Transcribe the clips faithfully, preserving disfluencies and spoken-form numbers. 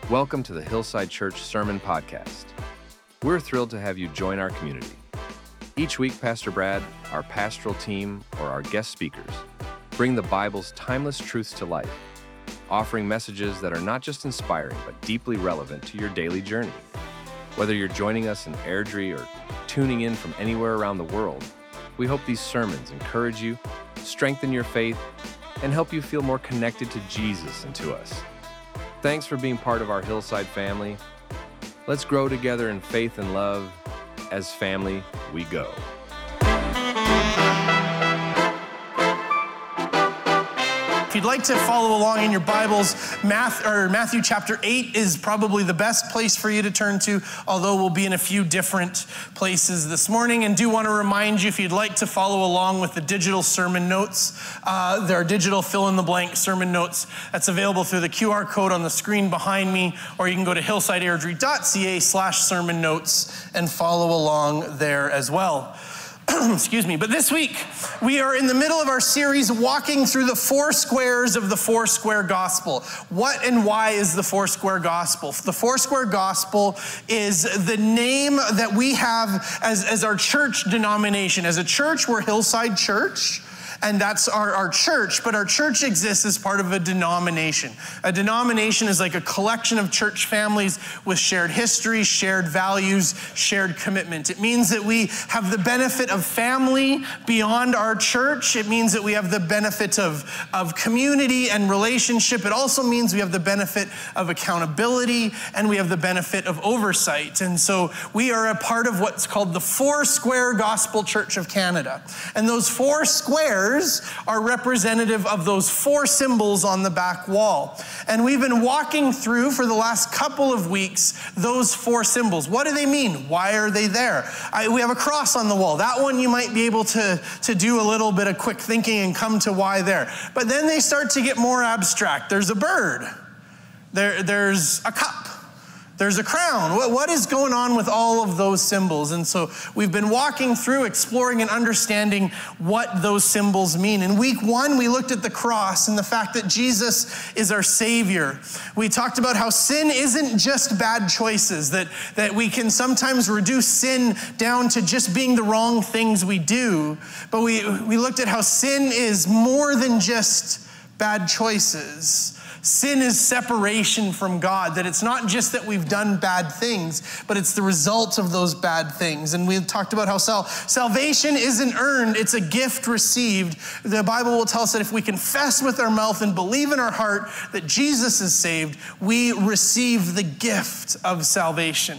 Welcome to the Hillside Church Sermon Podcast. We're thrilled to have you join our community. Each week, Pastor Brad, our pastoral team, or our guest speakers bring the Bible's timeless truths to life, offering messages that are not just inspiring, but deeply relevant to your daily journey. Whether you're joining us in Airdrie or tuning in from anywhere around the world, we hope these sermons encourage you, strengthen your faith, and help you feel more connected to Jesus and to us. Thanks for being part of our Hillside family. Let's grow together in faith and love. As family, we go. If you'd like to follow along in your Bibles, Math, or Matthew chapter eight is probably the best place for you to turn to, although we'll be in a few different places this morning. And do want to remind you, if you'd like to follow along with the digital sermon notes, uh, there are digital fill-in-the-blank sermon notes that's available through the Q R code on the screen behind me, or you can go to hillsideairdrie.ca slash sermon notes and follow along there as well. Excuse me. But this week, we are in the middle of our series walking through the four squares of the four square gospel. What and why is the four square gospel? The four square gospel is the name that we have as, as our church denomination. As a church, we're Hillside Church. And that's our, our church, but our church exists as part of a denomination. A denomination is like a collection of church families with shared history, shared values, shared commitment. It means that we have the benefit of family beyond our church. It means that we have the benefit of, of community and relationship. It also means we have the benefit of accountability, and we have the benefit of oversight. And so we are a part of what's called the Four Square Gospel Church of Canada. And those four squares are representative of those four symbols on the back wall. And we've been walking through for the last couple of weeks those four symbols. What do they mean? Why are they there? I, we have a cross on the wall. That one you might be able to, to do a little bit of quick thinking and come to why there. But then they start to get more abstract. There's a bird. There, there's a cup. There's a crown. What, what is going on with all of those symbols? And so we've been walking through, exploring and understanding what those symbols mean. In week one, we looked at the cross and the fact that Jesus is our Savior. We talked about how sin isn't just bad choices, that, that we can sometimes reduce sin down to just being the wrong things we do. But we, we looked at how sin is more than just bad choices. Sin is separation from God, that it's not just that we've done bad things, but it's the result of those bad things. And we talked about how sal- salvation isn't earned, it's a gift received. The Bible will tell us that if we confess with our mouth and believe in our heart that Jesus is saved, we receive the gift of salvation.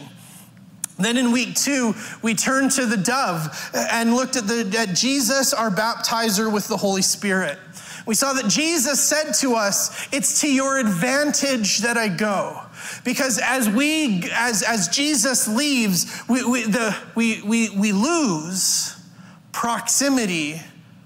Then in week two, we turned to the dove and looked at, the, at Jesus, our baptizer with the Holy Spirit. We saw that Jesus said to us, it's to your advantage that I go. Because as we, as, as Jesus leaves, we, we, the, we, we, we lose proximity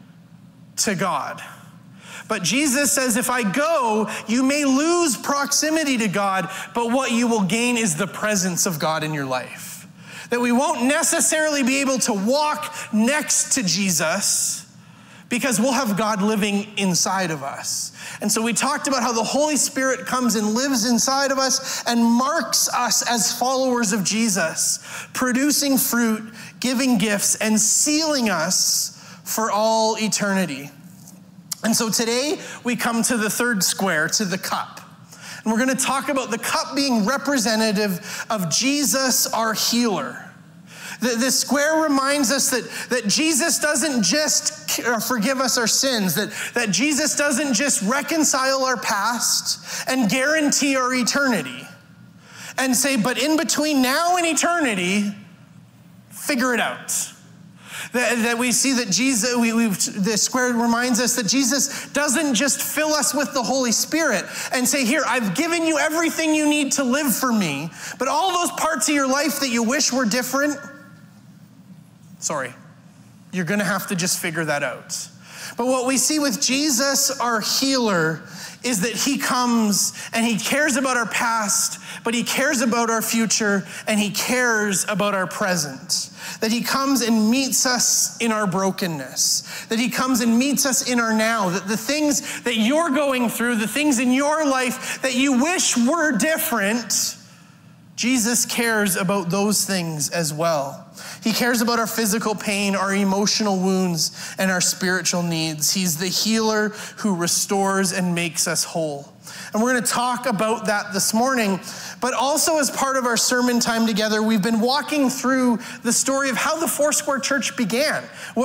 to God. But Jesus says, if I go, you may lose proximity to God, but what you will gain is the presence of God in your life. That we won't necessarily be able to walk next to Jesus, because we'll have God living inside of us. And so we talked about how the Holy Spirit comes and lives inside of us and marks us as followers of Jesus, producing fruit, giving gifts, and sealing us for all eternity. And so today we come to the third square, to the cup. And we're going to talk about the cup being representative of Jesus, our healer. The, the square reminds us that, that Jesus doesn't just forgive us our sins, that, that Jesus doesn't just reconcile our past and guarantee our eternity and say, but in between now and eternity, figure it out. That, that we see that Jesus, we, we've, the square reminds us that Jesus doesn't just fill us with the Holy Spirit and say, here, I've given you everything you need to live for me, but all those parts of your life that you wish were different, sorry, you're going to have to just figure that out. But what we see with Jesus, our healer, is that he comes and he cares about our past, but he cares about our future, and he cares about our present. That he comes and meets us in our brokenness. That he comes and meets us in our now. That the things that you're going through, the things in your life that you wish were different, Jesus cares about those things as well. He cares about our physical pain, our emotional wounds, and our spiritual needs. He's the healer who restores and makes us whole. And we're going to talk about that this morning. But also as part of our sermon time together, we've been walking through the story of how the Foursquare Church began.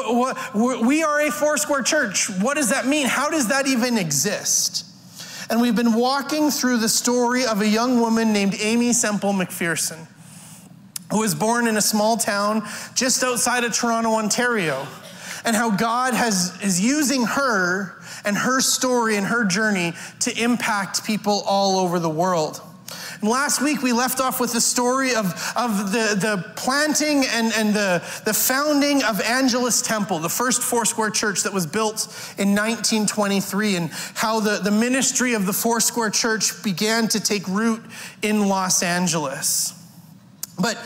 We are a Foursquare Church. What does that mean? How does that even exist? And we've been walking through the story of a young woman named Aimee Semple McPherson, who was born in a small town just outside of Toronto, Ontario, and how God has is using her and her story and her journey to impact people all over the world. And last week, we left off with the story of, of the, the planting and, and the, the founding of Angelus Temple, the first Foursquare Church that was built in nineteen twenty-three, and how the, the ministry of the Foursquare Church began to take root in Los Angeles. But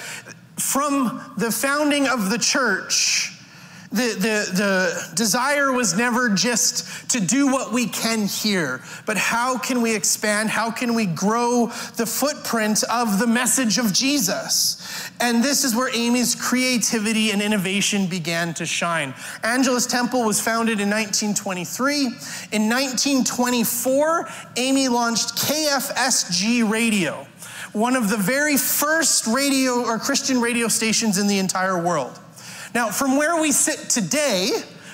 from the founding of the church, The, the, the desire was never just to do what we can here, but how can we expand? How can we grow the footprint of the message of Jesus? And this is where Aimee's creativity and innovation began to shine. Angelus Temple was founded in nineteen twenty-three. In nineteen twenty-four, Aimee launched K F S G Radio, one of the very first radio or Christian radio stations in the entire world. Now, from where we sit today,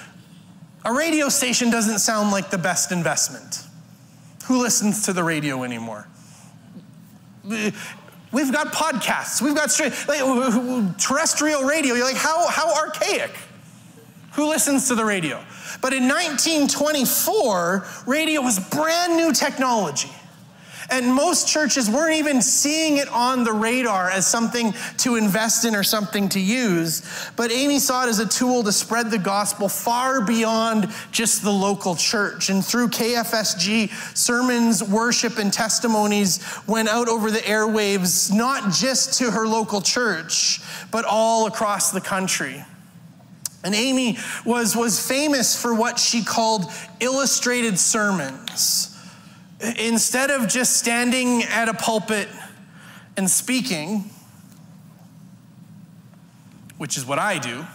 a radio station doesn't sound like the best investment. Who listens to the radio anymore? We've got podcasts. We've got straight, like, terrestrial radio. You're like, how, how archaic? Who listens to the radio? But in nineteen twenty-four, radio was brand new technology. And most churches weren't even seeing it on the radar as something to invest in or something to use. But Aimee saw it as a tool to spread the gospel far beyond just the local church. And through K F S G, sermons, worship, and testimonies went out over the airwaves, not just to her local church, but all across the country. And Aimee was, was famous for what she called illustrated sermons. Instead of just standing at a pulpit and speaking, which is what I do,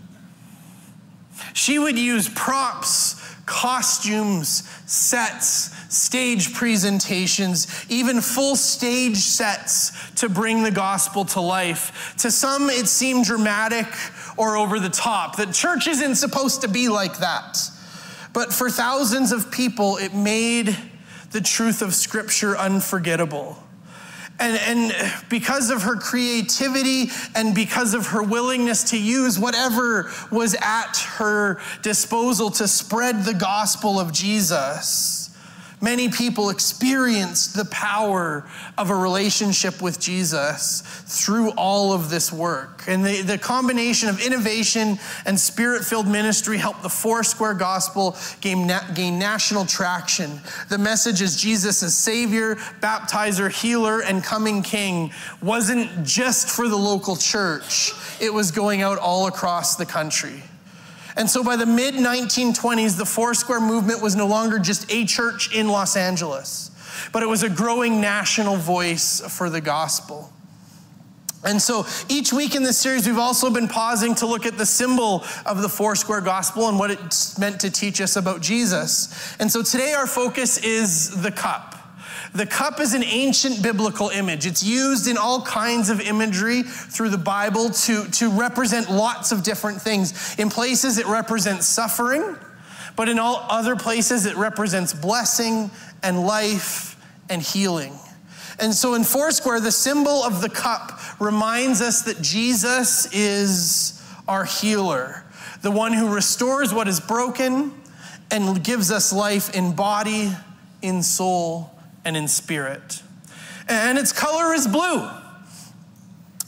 she would use props, costumes, sets, stage presentations, even full stage sets to bring the gospel to life. To some, it seemed dramatic or over the top. The church isn't supposed to be like that. But for thousands of people, it made the truth of Scripture unforgettable. And, and because of her creativity and because of her willingness to use whatever was at her disposal to spread the gospel of Jesus, many people experienced the power of a relationship with Jesus through all of this work. And the, the combination of innovation and spirit-filled ministry helped the Foursquare gospel gain, na- gain national traction. The message as Jesus as Savior, baptizer, healer, and coming King wasn't just for the local church. It was going out all across the country. And so by the mid nineteen twenties, the Foursquare movement was no longer just a church in Los Angeles, but it was a growing national voice for the gospel. And so each week in this series, we've also been pausing to look at the symbol of the Foursquare gospel and what it's meant to teach us about Jesus. And so today our focus is the cup. The cup is an ancient biblical image. It's used in all kinds of imagery through the Bible to, to represent lots of different things. In places, it represents suffering, but in all other places, it represents blessing and life and healing. And so in Foursquare, the symbol of the cup reminds us that Jesus is our healer, the one who restores what is broken and gives us life in body, in soul, and in spirit. And its color is blue.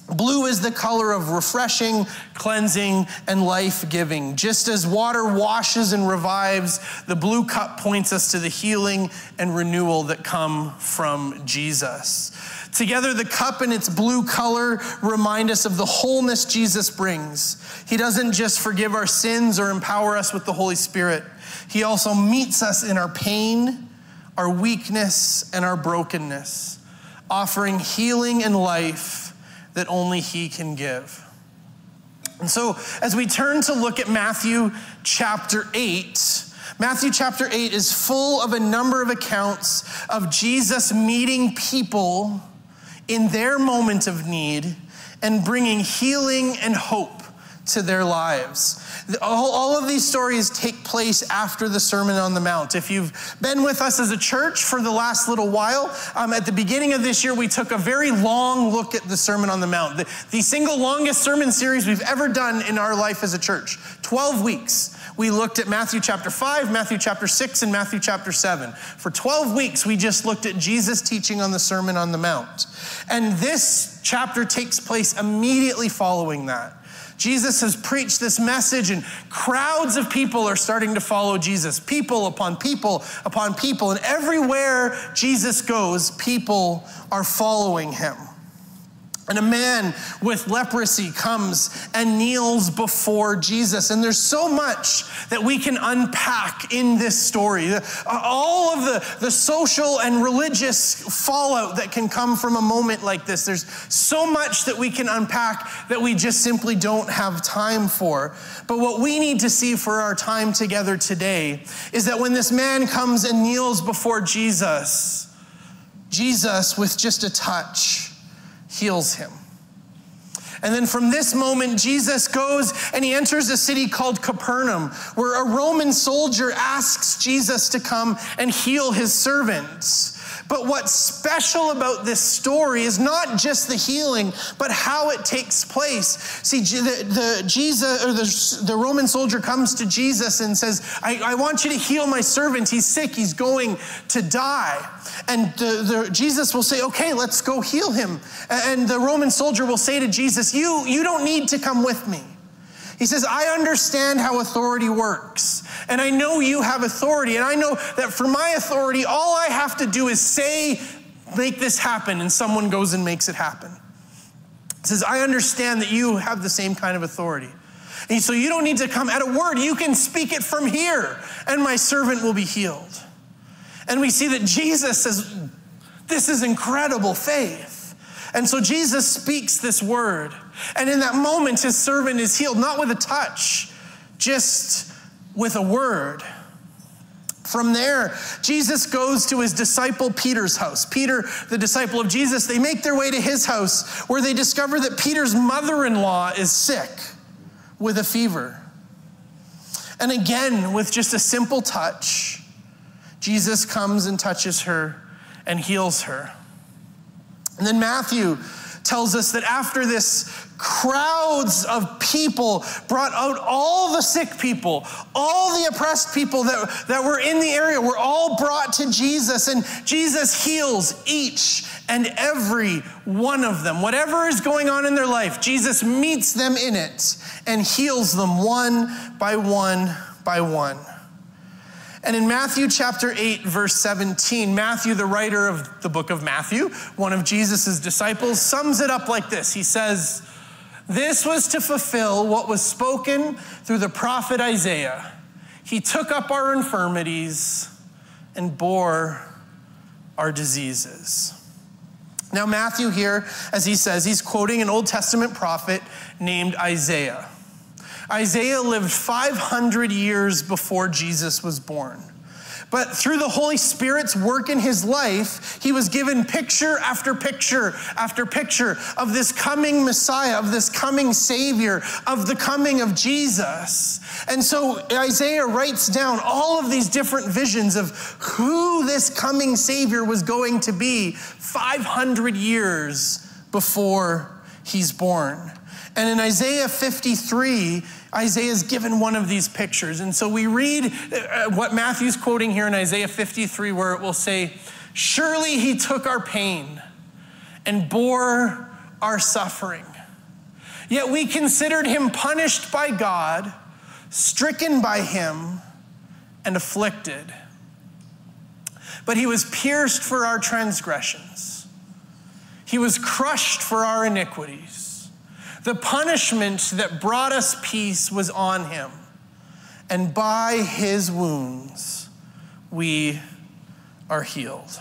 Blue is the color of refreshing, cleansing, and life-giving. Just as water washes and revives, the blue cup points us to the healing and renewal that come from Jesus. Together, the cup and its blue color remind us of the wholeness Jesus brings. He doesn't just forgive our sins or empower us with the Holy Spirit. He also meets us in our pain, our weakness, and our brokenness, offering healing and life that only he can give. And so as we turn to look at Matthew chapter eight, Matthew chapter eight is full of a number of accounts of Jesus meeting people in their moment of need and bringing healing and hope to their lives. All, all of these stories take place after the Sermon on the Mount. If you've been with us as a church for the last little while, um, at the beginning of this year, we took a very long look at the Sermon on the Mount, the, the single longest sermon series we've ever done in our life as a church, twelve weeks. We looked at Matthew chapter five, Matthew chapter six, and Matthew chapter seven. For twelve weeks, we just looked at Jesus teaching on the Sermon on the Mount. And this chapter takes place immediately following that. Jesus has preached this message and crowds of people are starting to follow Jesus. People upon people upon people. And everywhere Jesus goes, people are following him. And a man with leprosy comes and kneels before Jesus. And there's so much that we can unpack in this story. All of the, the social and religious fallout that can come from a moment like this. There's so much that we can unpack that we just simply don't have time for. But what we need to see for our time together today is that when this man comes and kneels before Jesus, Jesus, with just a touch, heals him. And then from this moment, Jesus goes and he enters a city called Capernaum, where a Roman soldier asks Jesus to come and heal his servants. But what's special about this story is not just the healing, but how it takes place. See, the, the Jesus or the, the Roman soldier comes to Jesus and says, I, I want you to heal my servant. He's sick. He's going to die. And the, the, Jesus will say, okay, let's go heal him. And the Roman soldier will say to Jesus, you, you don't need to come with me. He says, I understand how authority works. And I know you have authority. And I know that for my authority, all I have to do is say, make this happen. And someone goes and makes it happen. He says, I understand that you have the same kind of authority. And so you don't need to come at a word. You can speak it from here. And my servant will be healed. And we see that Jesus says, this is incredible faith. And so Jesus speaks this word. And in that moment, his servant is healed, not with a touch, just with a word. From there, Jesus goes to his disciple Peter's house. Peter, the disciple of Jesus, they make their way to his house where they discover that Peter's mother-in-law is sick with a fever. And again, with just a simple touch, Jesus comes and touches her and heals her. And then Matthew tells us that after this, crowds of people brought out all the sick people, all the oppressed people that, that were in the area were all brought to Jesus, and Jesus heals each and every one of them. Whatever is going on in their life, Jesus meets them in it and heals them one by one by one. And in Matthew chapter eight, verse seventeen, Matthew, the writer of the book of Matthew, one of Jesus' disciples, sums it up like this. He says, this was to fulfill what was spoken through the prophet Isaiah. He took up our infirmities and bore our diseases. Now Matthew here, as he says, he's quoting an Old Testament prophet named Isaiah. Isaiah lived five hundred years before Jesus was born. But through the Holy Spirit's work in his life, he was given picture after picture after picture of this coming Messiah, of this coming Savior, of the coming of Jesus. And so Isaiah writes down all of these different visions of who this coming Savior was going to be five hundred years before he's born. And in Isaiah fifty-three, Isaiah is given one of these pictures. And so we read what Matthew's quoting here in Isaiah fifty-three, where it will say, surely he took our pain and bore our suffering. Yet we considered him punished by God, stricken by him, and afflicted. But he was pierced for our transgressions. He was crushed for our iniquities. The punishment that brought us peace was on him, and by his wounds we are healed.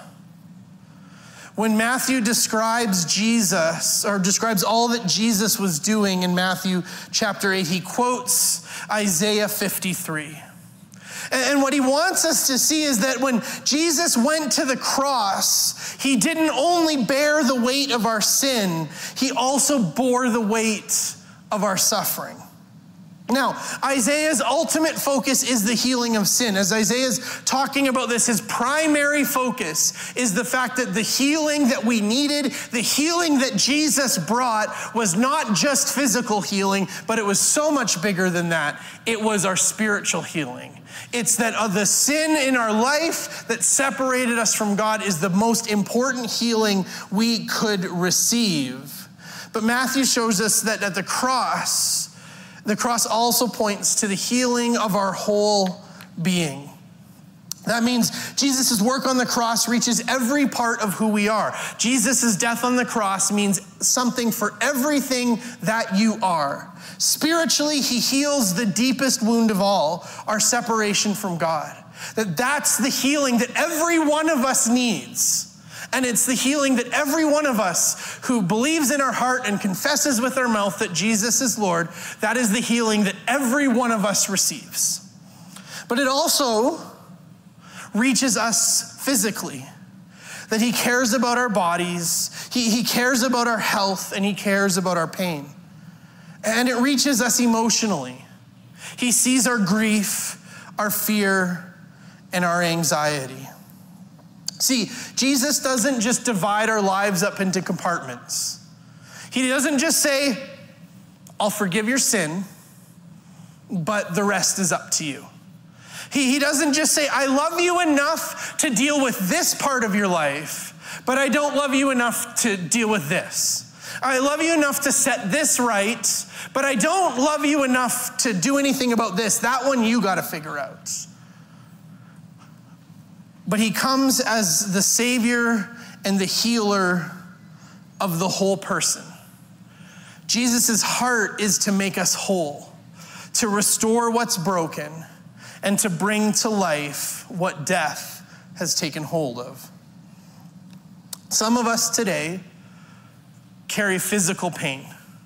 When Matthew describes Jesus, or describes all that Jesus was doing in Matthew chapter eight, he quotes Isaiah fifty-three. And what he wants us to see is that when Jesus went to the cross, he didn't only bear the weight of our sin, he also bore the weight of our suffering. Now, Isaiah's ultimate focus is the healing of sin. As Isaiah's talking about this, his primary focus is the fact that the healing that we needed, the healing that Jesus brought, was not just physical healing, but it was so much bigger than that. It was our spiritual healing. It's that uh, the sin in our life that separated us from God is the most important healing we could receive. But Matthew shows us that at the cross, the cross also points to the healing of our whole being. That means Jesus' work on the cross reaches every part of who we are. Jesus' death on the cross means something for everything that you are. Spiritually, he heals the deepest wound of all, our separation from God. That that's the healing that every one of us needs. And it's the healing that every one of us who believes in our heart and confesses with our mouth that Jesus is Lord, that is the healing that every one of us receives. But it also reaches us physically, that he cares about our bodies, he, he cares about our health, and he cares about our pain. And it reaches us emotionally. He sees our grief, our fear, and our anxiety. See, Jesus doesn't just divide our lives up into compartments. He doesn't just say, I'll forgive your sin, but the rest is up to you. He, he doesn't just say, I love you enough to deal with this part of your life, but I don't love you enough to deal with this. I love you enough to set this right, but I don't love you enough to do anything about this. That one you got to figure out. But he comes as the Savior and the healer of the whole person. Jesus' heart is to make us whole, to restore what's broken, and to bring to life what death has taken hold of. Some of us today carry physical pain.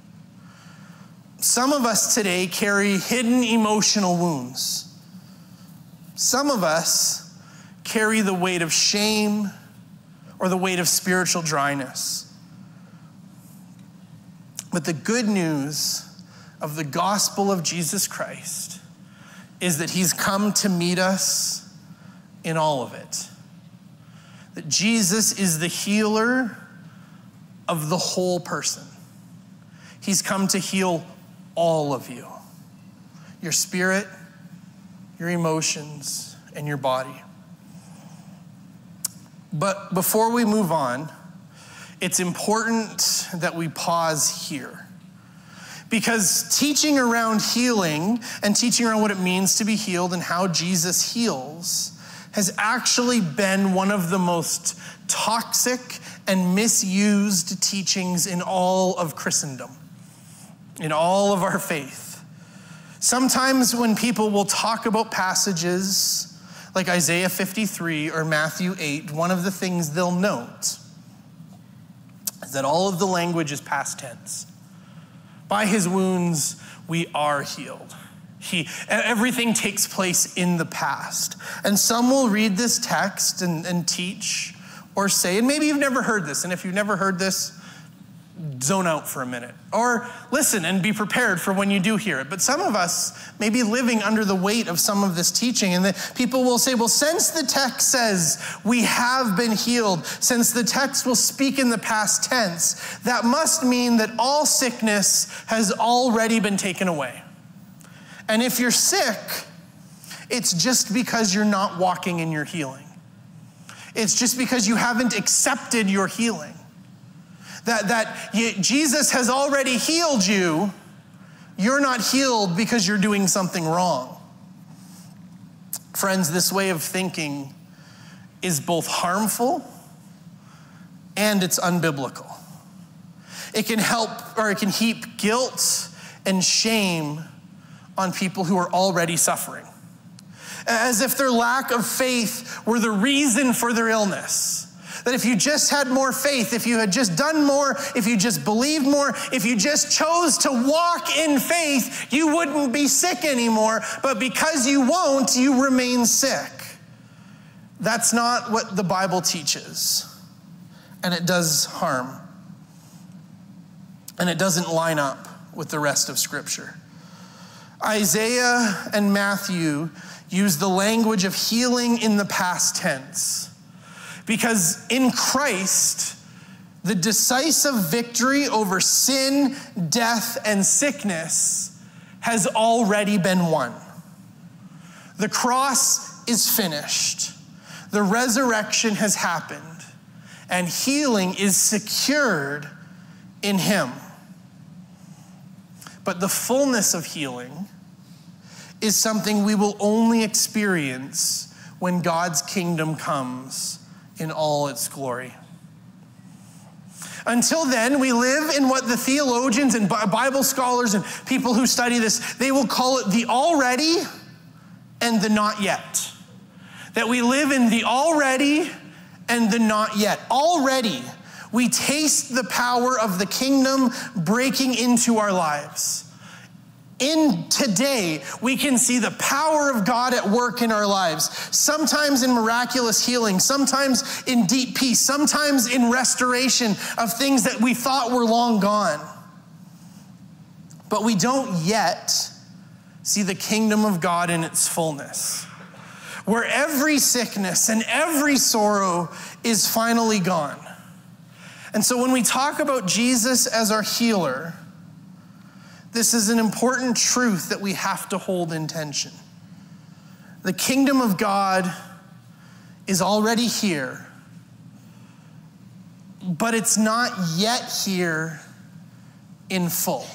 Some of us today carry hidden emotional wounds. Some of us carry the weight of shame or the weight of spiritual dryness. But the good news of the gospel of Jesus Christ is that he's come to meet us in all of it. That Jesus is the healer of the whole person. He's come to heal all of you. Your spirit, your emotions, and your body. But before we move on, it's important that we pause here. Because teaching around healing and teaching around what it means to be healed and how Jesus heals has actually been one of the most toxic and misused teachings in all of Christendom, in all of our faith. Sometimes when people will talk about passages like Isaiah fifty-three or Matthew eight, one of the things they'll note is that all of the language is past tense. By his wounds, we are healed. He, everything takes place in the past. And some will read this text and, and teach or say, and maybe you've never heard this, and if you've never heard this, zone out for a minute. Or listen and be prepared for when you do hear it. But some of us may be living under the weight of some of this teaching, and the people will say, well, since the text says we have been healed, since the text will speak in the past tense, that must mean that all sickness has already been taken away. And if you're sick, it's just because you're not walking in your healing. It's just because you haven't accepted your healing. That, that you, Jesus has already healed you. You're not healed because you're doing something wrong. Friends, this way of thinking is both harmful and it's unbiblical. It can help, or it can heap guilt and shame on people who are already suffering, as if their lack of faith were the reason for their illness. That if you just had more faith, if you had just done more, if you just believed more, if you just chose to walk in faith, you wouldn't be sick anymore. But because you won't, you remain sick. That's not what the Bible teaches. And it does harm. And it doesn't line up with the rest of Scripture. Isaiah and Matthew use the language of healing in the past tense. Because in Christ, the decisive victory over sin, death, and sickness has already been won. The cross is finished. The resurrection has happened. And healing is secured in him. But the fullness of healing is something we will only experience when God's kingdom comes in all its glory. Until then, we live in what the theologians and Bible scholars and people who study this, they will call it the already and the not yet. That we live in the already and the not yet. Already, we taste the power of the kingdom breaking into our lives. In today, we can see the power of God at work in our lives, sometimes in miraculous healing, sometimes in deep peace, sometimes in restoration of things that we thought were long gone. But we don't yet see the kingdom of God in its fullness, where every sickness and every sorrow is finally gone. And so when we talk about Jesus as our healer, this is an important truth that we have to hold in tension. The kingdom of God is already here, but it's not yet here in full.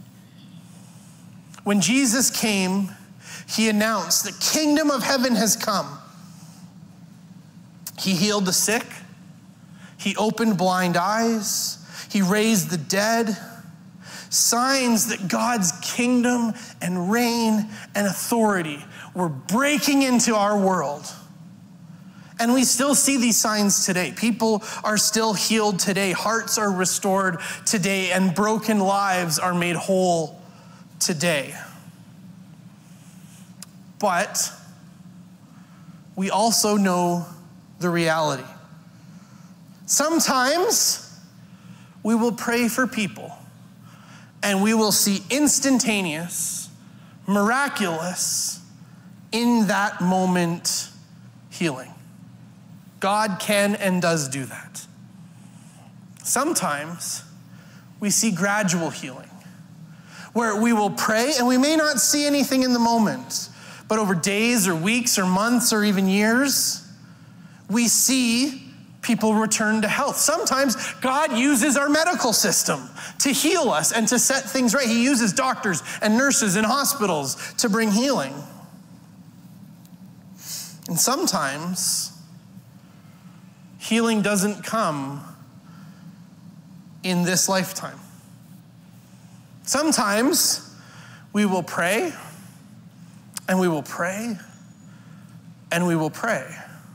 When Jesus came, he announced, the kingdom of heaven has come. He healed the sick. He opened blind eyes. He raised the dead. Signs that God's kingdom and reign and authority were breaking into our world. And we still see these signs today. People are still healed today. Hearts are restored today. And broken lives are made whole today. But we also know the reality. Sometimes we will pray for people and we will see instantaneous, miraculous, in that moment, healing. God can and does do that. Sometimes we see gradual healing, where we will pray and we may not see anything in the moment, but over days or weeks or months or even years, we see people return to health. Sometimes God uses our medical system to heal us and to set things right. He uses doctors and nurses in hospitals to bring healing. And sometimes healing doesn't come in this lifetime. Sometimes we will pray and we will pray and we will pray.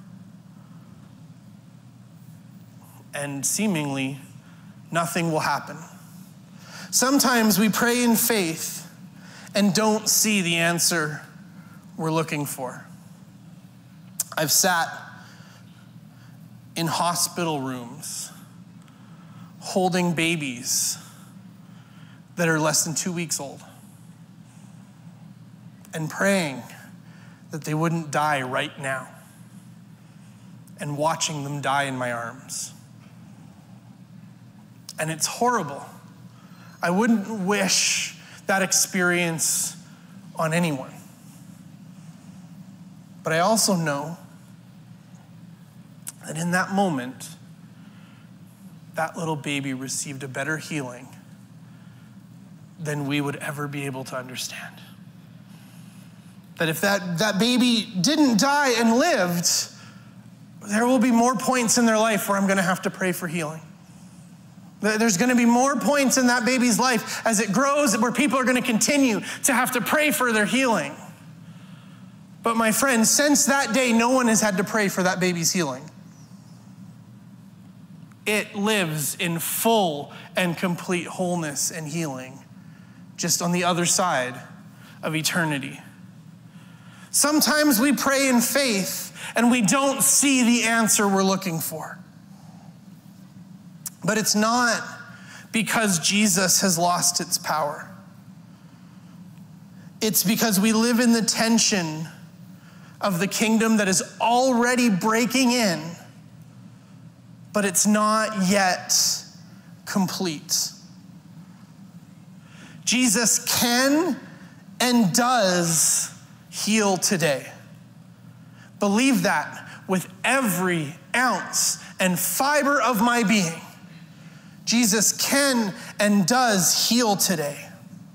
And seemingly nothing will happen. Sometimes we pray in faith and don't see the answer we're looking for. I've sat in hospital rooms holding babies that are less than two weeks old and praying that they wouldn't die right now and watching them die in my arms. And it's horrible. I wouldn't wish that experience on anyone. But I also know that in that moment, that little baby received a better healing than we would ever be able to understand. That if that, that baby didn't die and lived, there will be more points in their life where I'm going to have to pray for healing. There's going to be more points in that baby's life as it grows where people are going to continue to have to pray for their healing. But my friends, since that day, no one has had to pray for that baby's healing. It lives in full and complete wholeness and healing, just on the other side of eternity. Sometimes we pray in faith and we don't see the answer we're looking for. But it's not because Jesus has lost its power. It's because we live in the tension of the kingdom that is already breaking in, but it's not yet complete. Jesus can and does heal today. Believe that with every ounce and fiber of my being. Jesus can and does heal today.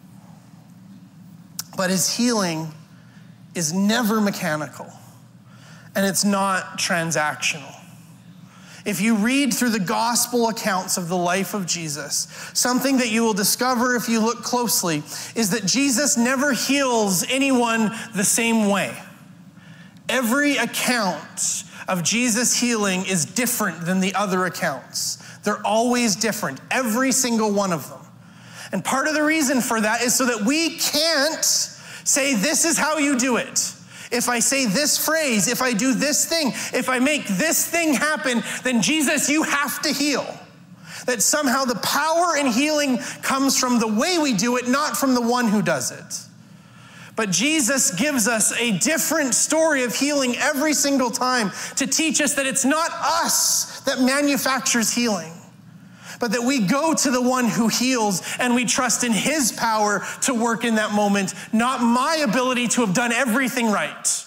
But his healing is never mechanical, and it's not transactional. If you read through the gospel accounts of the life of Jesus, something that you will discover if you look closely is that Jesus never heals anyone the same way. Every account of Jesus healing is different than the other accounts. They're always different, every single one of them. And part of the reason for that is so that we can't say, this is how you do it. If I say this phrase, if I do this thing, if I make this thing happen, then Jesus, you have to heal. That somehow the power in healing comes from the way we do it, not from the one who does it. But Jesus gives us a different story of healing every single time to teach us that it's not us that manufactures healing, but that we go to the one who heals and we trust in his power to work in that moment, not my ability to have done everything right.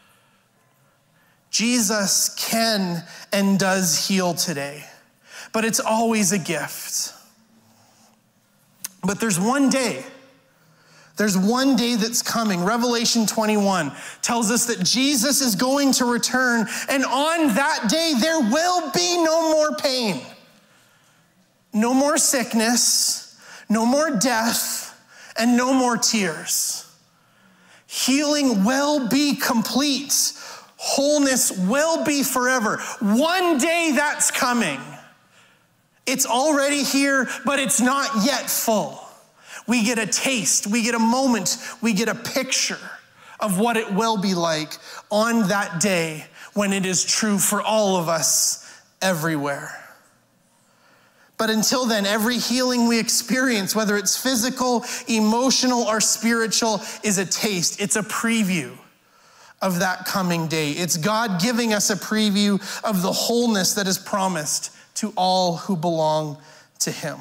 Jesus can and does heal today, but it's always a gift. But there's one day, there's one day that's coming. Revelation twenty-one tells us that Jesus is going to return, and on that day there will be no more pain. No more sickness, no more death, and no more tears. Healing will be complete. Wholeness will be forever. One day that's coming. It's already here, but it's not yet full. We get a taste, we get a moment, we get a picture of what it will be like on that day when it is true for all of us everywhere. But until then, every healing we experience, whether it's physical, emotional, or spiritual, is a taste. It's a preview of that coming day. It's God giving us a preview of the wholeness that is promised to all who belong to him.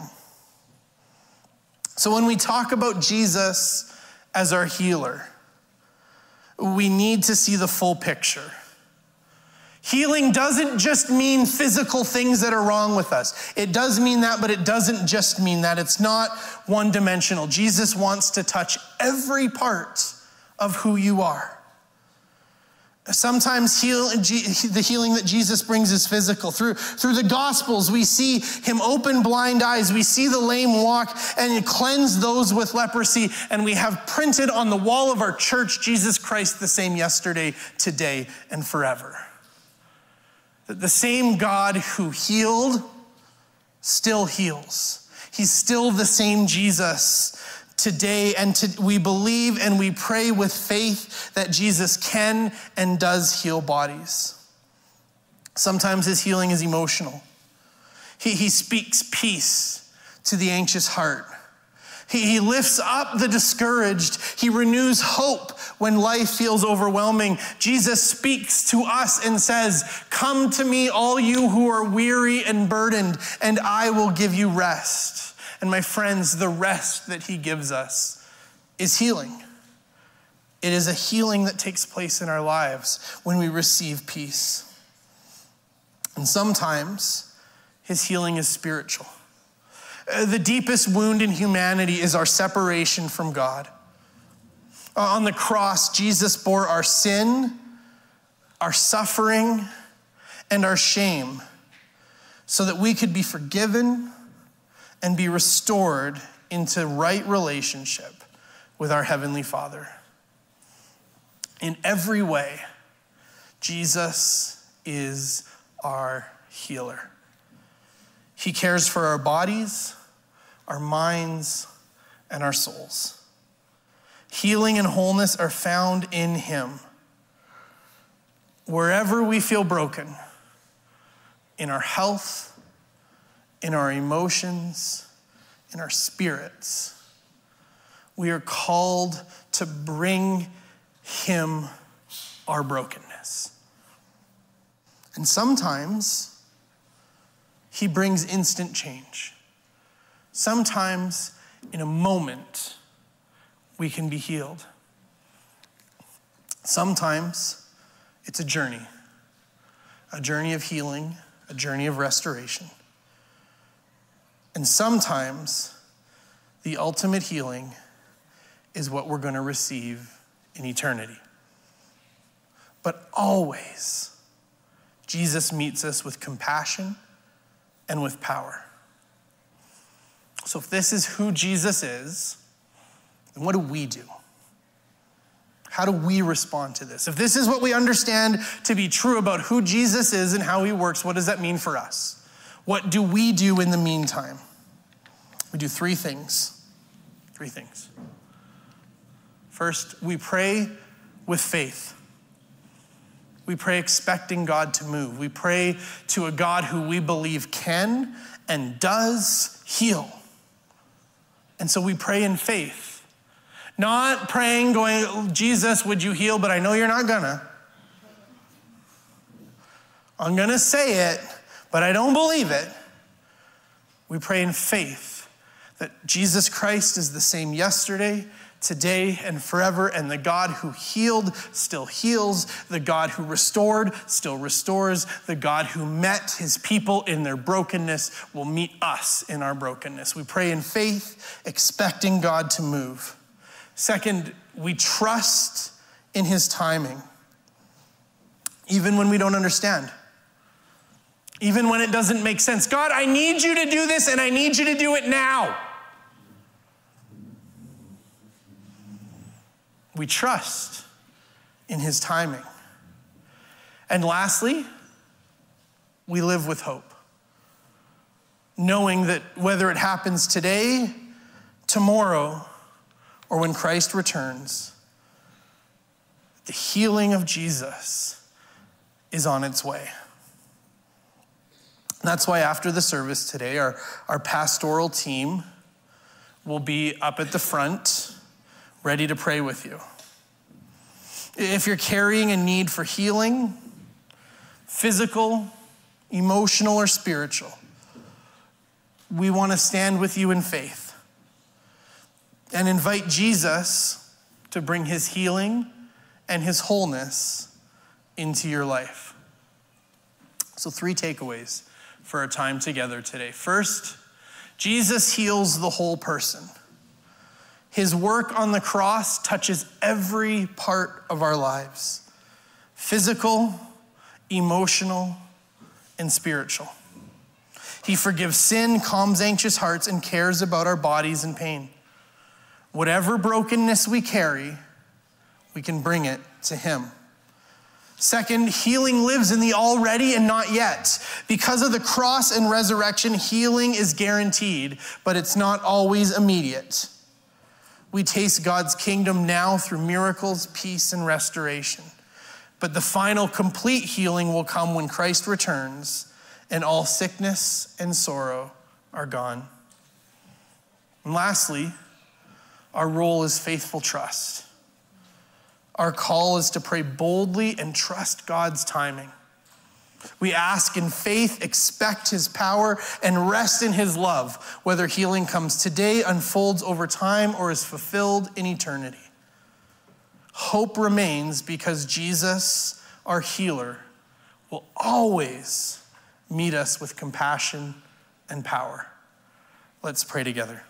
So when we talk about Jesus as our healer, we need to see the full picture. Healing doesn't just mean physical things that are wrong with us. It does mean that, but it doesn't just mean that. It's not one-dimensional. Jesus wants to touch every part of who you are. Sometimes heal, the healing that Jesus brings is physical. Through, through the Gospels, we see him open blind eyes. We see the lame walk and cleanse those with leprosy. And we have printed on the wall of our church, Jesus Christ, the same yesterday, today, and forever. The same God who healed still heals. He's still the same Jesus today, and to, we believe and we pray with faith that Jesus can and does heal bodies. Sometimes his healing is emotional. He, he speaks peace to the anxious heart. He, he lifts up the discouraged. He renews hope when life feels overwhelming. Jesus speaks to us and says, "Come to me, all you who are weary and burdened, and I will give you rest." And my friends, the rest that he gives us is healing. It is a healing that takes place in our lives when we receive peace. And sometimes His healing is spiritual. Uh, the deepest wound in humanity is our separation from God. Uh, on the cross, Jesus bore our sin, our suffering, and our shame so that we could be forgiven and be restored into right relationship with our Heavenly Father. In every way, Jesus is our healer. He cares for our bodies, our minds, and our souls. Healing and wholeness are found in him. Wherever we feel broken, in our health, in our emotions, in our spirits, we are called to bring him our brokenness. And sometimes he brings instant change. Sometimes in a moment, we can be healed. Sometimes it's a journey, a journey of healing, a journey of restoration. And sometimes the ultimate healing is what we're going to receive in eternity. But always, Jesus meets us with compassion and with power. So if this is who Jesus is, then what do we do? How do we respond to this? If this is what we understand to be true about who Jesus is and how he works, what does that mean for us? What do we do in the meantime? We do three things. Three things. First, we pray with faith. We pray expecting God to move. We pray to a God who we believe can and does heal. And so we pray in faith. Not praying going, Jesus, would you heal? But I know you're not gonna. I'm gonna say it, but I don't believe it. We pray in faith that Jesus Christ is the same yesterday, today, and forever, and the God who healed still heals, the God who restored still restores, the God who met his people in their brokenness will meet us in our brokenness. We pray in faith, expecting God to move. Second, we trust in his timing, even when we don't understand, even when it doesn't make sense. God, I need you to do this, and I need you to do it now. We trust in his timing. And lastly, we live with hope, knowing that whether it happens today, tomorrow, or when Christ returns, the healing of Jesus is on its way. That's why after the service today, our, our pastoral team will be up at the front, ready to pray with you. If you're carrying a need for healing, physical, emotional, or spiritual, we want to stand with you in faith and invite Jesus to bring his healing and his wholeness into your life. So three takeaways for our time together today. First, Jesus heals the whole person. His work on the cross touches every part of our lives, physical, emotional, and spiritual. He forgives sin, calms anxious hearts, and cares about our bodies in pain. Whatever brokenness we carry, we can bring it to him. Second, healing lives in the already and not yet. Because of the cross and resurrection, healing is guaranteed, but it's not always immediate. We taste God's kingdom now through miracles, peace, and restoration. But the final complete healing will come when Christ returns and all sickness and sorrow are gone. And lastly, our role is faithful trust. Our call is to pray boldly and trust God's timing. We ask in faith, expect his power, and rest in his love, whether healing comes today, unfolds over time, or is fulfilled in eternity. Hope remains because Jesus, our healer, will always meet us with compassion and power. Let's pray together.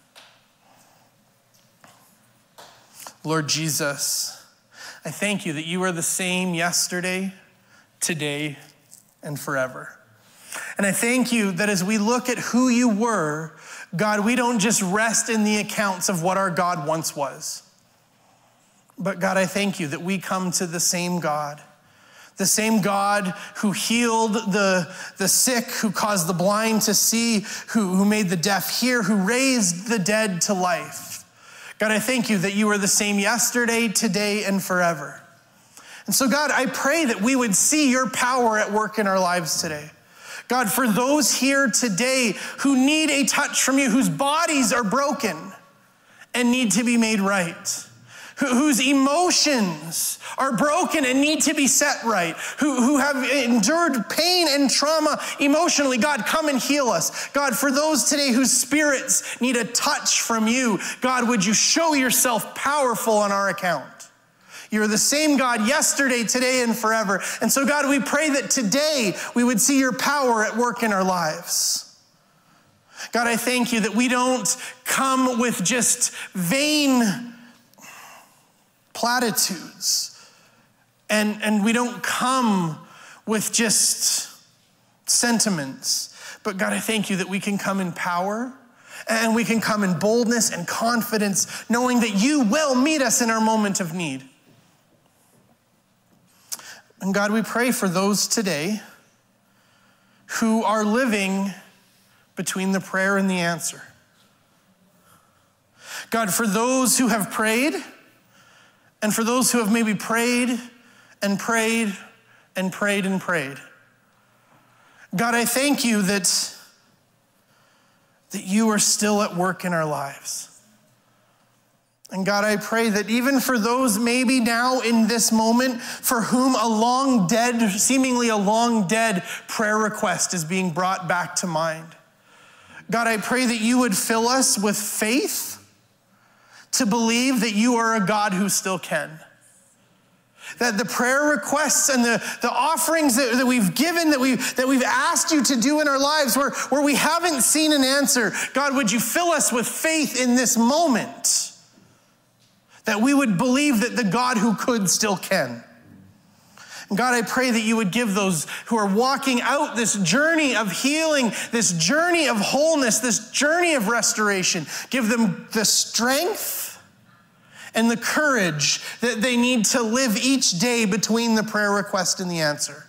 Lord Jesus, I thank you that you are the same yesterday, today, and forever. And I thank you that as we look at who you were, God, we don't just rest in the accounts of what our God once was. But God, I thank you that we come to the same God, the same God who healed the, the sick, who caused the blind to see, who, who made the deaf hear, who raised the dead to life. God, I thank you that you are the same yesterday, today, and forever. And so God, I pray that we would see your power at work in our lives today. God, for those here today who need a touch from you, whose bodies are broken and need to be made right, whose emotions are broken and need to be set right, who, who have endured pain and trauma emotionally, God, come and heal us. God, for those today whose spirits need a touch from you, God, would you show yourself powerful on our account? You're the same God yesterday, today, and forever. And so, God, we pray that today we would see your power at work in our lives. God, I thank you that we don't come with just vain platitudes, and, and we don't come with just sentiments. But God, I thank you that we can come in power, and we can come in boldness and confidence, knowing that you will meet us in our moment of need. And God, we pray for those today who are living between the prayer and the answer. God, for those who have prayed, and for those who have maybe prayed and prayed and prayed and prayed. God, I thank you that, that you are still at work in our lives. And God, I pray that even for those maybe now in this moment for whom a long dead, seemingly a long dead prayer request is being brought back to mind. God, I pray that you would fill us with faith to believe that you are a God who still can. That the prayer requests and the, the offerings that, that we've given, that, we, that we've asked you to do in our lives where, where we haven't seen an answer, God, would you fill us with faith in this moment? That we would believe that the God who could still can. And God, I pray that you would give those who are walking out this journey of healing, this journey of wholeness, this journey of restoration, give them the strength and the courage that they need to live each day between the prayer request and the answer.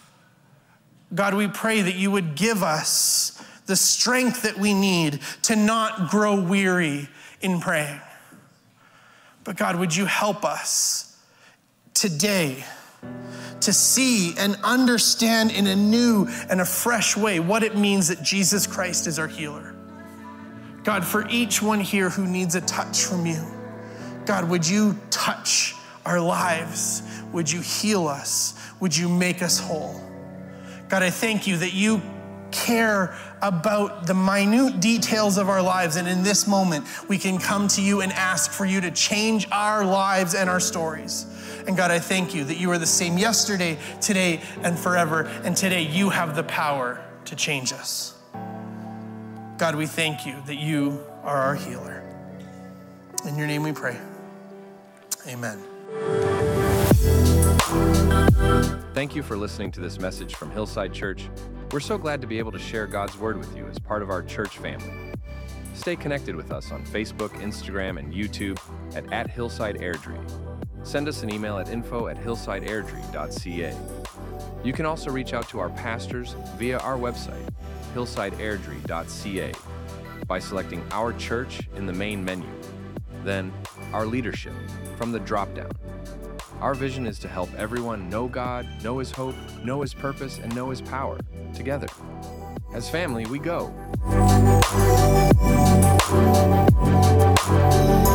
God, we pray that you would give us the strength that we need to not grow weary in praying. But God, would you help us today to see and understand in a new and a fresh way what it means that Jesus Christ is our healer. God, for each one here who needs a touch from you, God, would you touch our lives? Would you heal us? Would you make us whole? God, I thank you that you care about the minute details of our lives, and in this moment, we can come to you and ask for you to change our lives and our stories. And God, I thank you that you are the same yesterday, today, and forever. And today you have the power to change us. God, we thank you that you are our healer. In your name we pray. Amen. Thank you for listening to this message from Hillside Church. We're so glad to be able to share God's word with you as part of our church family. Stay connected with us on Facebook, Instagram, and YouTube at, at Hillside Airdrie. Send us an email at info at hillside airdrie dot c a. You can also reach out to our pastors via our website, hillside airdrie dot c a, by selecting Our Church in the main menu, then Our Leadership from the drop-down. Our vision is to help everyone know God, know His hope, know His purpose, and know His power together. As family, we go.